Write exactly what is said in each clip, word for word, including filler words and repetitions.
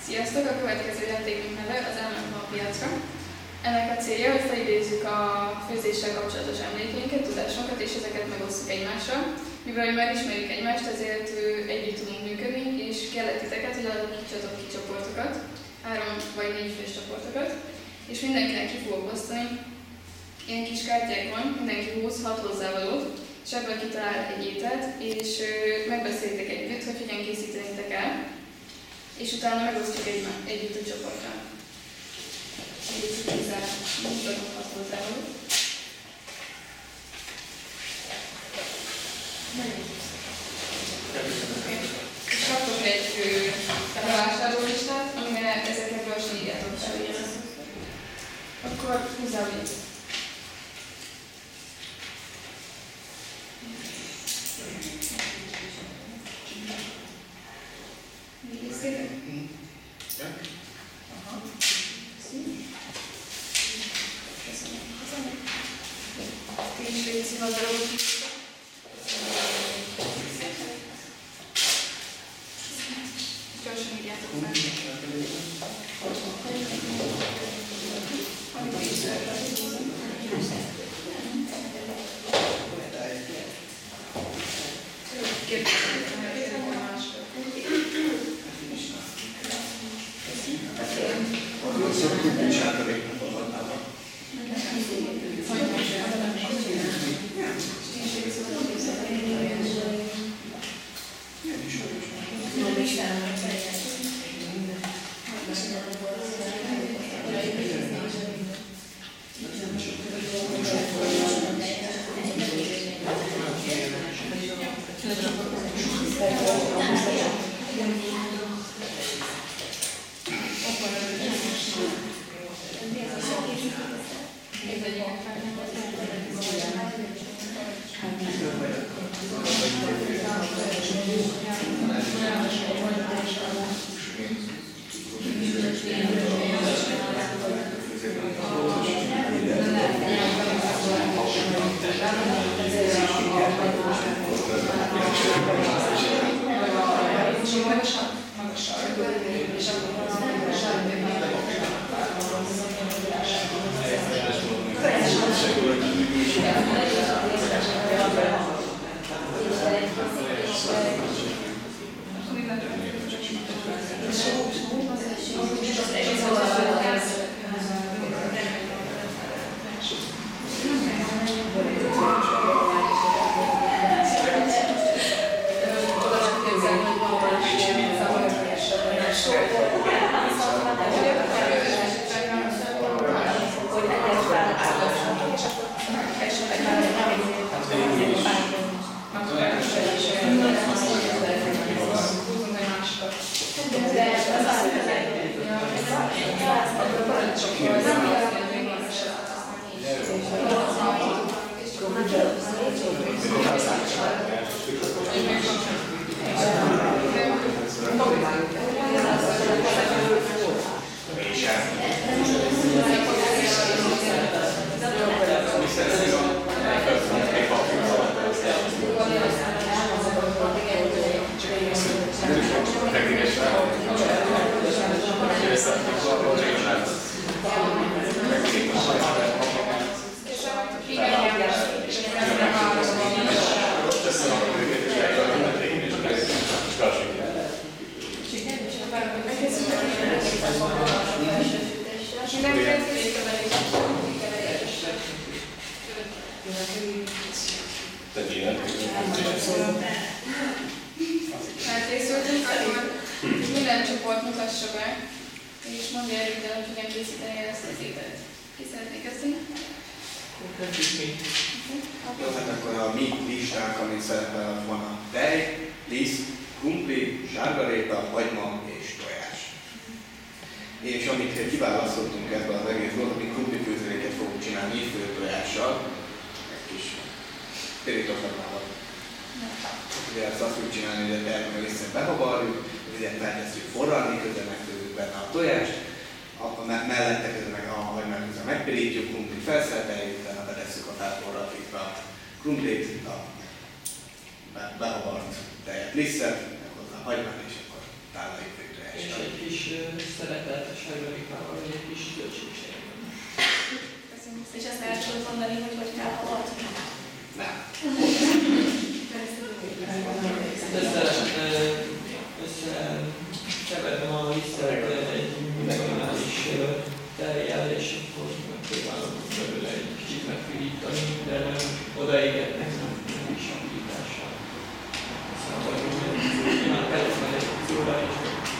Sziasztok! A következő játékunk neve az Elment a piacra. Ennek a célja, hogy felidézzük a főzéssel kapcsolatos emlékeinket, tudásunkat és ezeket megosztjuk egymással. Mivel már ismerjük egymást, ezért együtt tudunk működni, és kellett titeket, hogy alakítsatok ki csoportokat, három vagy négy fős csoportokat, és mindenkinek ki fogok osztani. Ilyen kis kártyák van, mindenki húz hat hozzávalót, és ebből kitalál egy ételt, és megbeszélitek együtt, hogy hogyan készítenitek el, és utána megosztjuk egy, együtt a csoportra. Egyrészt kézzel mutatom hat hozzávalót. És kaptok egy bevásárlólistát, amivel ezeket gyorsan írjátok fel. Akkor húzzál így. Végeztétek? Aha. Köszönöm. Köszönöm. Ti is végig színvaz darabot hívtak. Gyorsan írjátok fel. Amit is szeretett. Elkészültünk, akkor minden csoport mutassa be, és mondja el röviden, hogy hogyan készíteni ezt az ételt. Ki szeretnék kezdeni? Jó, hát akkor a mi listánk, amit szerepel, van a tej, liszt, krumpli, sárgarépa, hagyma és tojás. És amit kiválasztottunk ebből az egészből, mi krumpli főzőréket fogunk csinálni fő tojással, egy kis pirítósaknával. Ugye ezt azt úgy csinálni, hogy a tejet meg vissza behavarjuk, ugye elkezdjük forralni, közben megtőzzük benne a tojást, akkor mellette közben meg a hagymát közben megpirítjuk, krumplit felszereteljük, utána betesszük a felforralítva a krumplit, a behavart tejet, lisztet, hozzá a hagymát, és akkor tálaljuk végre. És egy kis szeretett sárgarépával, vagy egy kis zöldségségben. És ezt el tudod mondani, hogy hogy kell halad? Nem. Összekeverem a lisztet egy minimális tejjel, és akkor megpróbálom belőle egy kicsit megfirítani, de nem odaégetnek, nem is a firítással. Szóval nyilván kellett meg egy szóra, és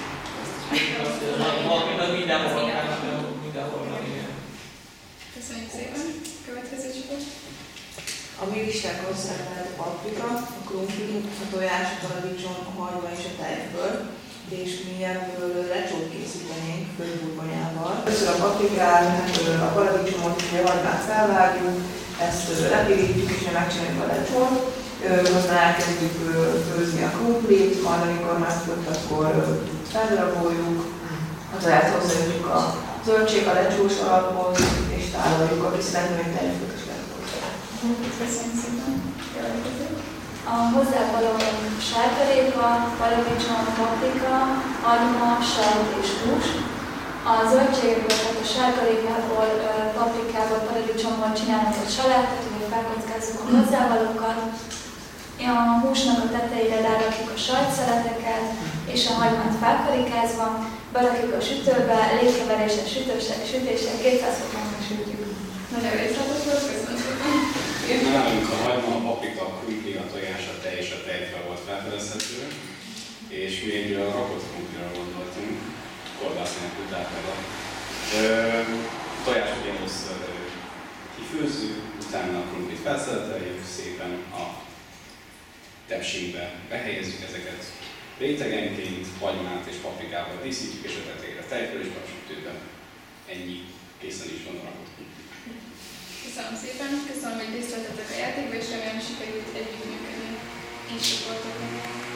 azt mindenhol van, mindenhol van, igen. Köszönjük szépen. Következő csoport. A mi listákon szerepel a paprika, a krumpli, a tojás, a paradicsom, a hagyma és a tejföl, és mi ebből lecsót készítenénk főburgonyával. Először a paprikát, a paradicsomot és a hagymát felvágjuk, ezt lepirítjük és megcsináljuk a lecsót, aztán elkezdjük főzni a krumplit, majd amikor már főtt, akkor feldaraboljuk, a toját hozzáadjuk a zöldség, a lecsós alaphoz, és tálaljuk, aki szeretném egy tejfölt is lehet hozzá. Köszönjük szépen. A hozzávaló sárgarépa, paradicsom, paprika, hagyma, sajt és hús. A zöldségekből, tehát a sárgarépából, paprikából, paradicsomból csinálunk egy salátát, hogy felkockázzuk a hozzávalókat. A húsnak a tetejére rárakjuk a sajtszeleteket, és a hagymát felkarikázva, berakjuk a sütőbe, légkeveréssel, sütéssel, kétszáz fokon sütjük. Nagyon részletes volt, köszönöm szépen. Nálunk a hagyma, a paprika, a krumpli, a tojás, a tej és a tejfel volt felfedezhető, és mi egy rakott krumplira gondoltunk, kolbász nélkül tárgyalva. Tojást ugye először kifőzzük, utána a krumplit felszeleteljük, szépen a tepsinkbe behelyezzük ezeket rétegenként, hagymát és paprikával díszítjük, és a tetejére tejföl és papsütőben. Ennyi, készen is van a rakott krumpli. Köszönöm szépen, köszönöm, hogy részt vettetek a játékba, és remélem sikerült együttműködni. Így csoportoknak.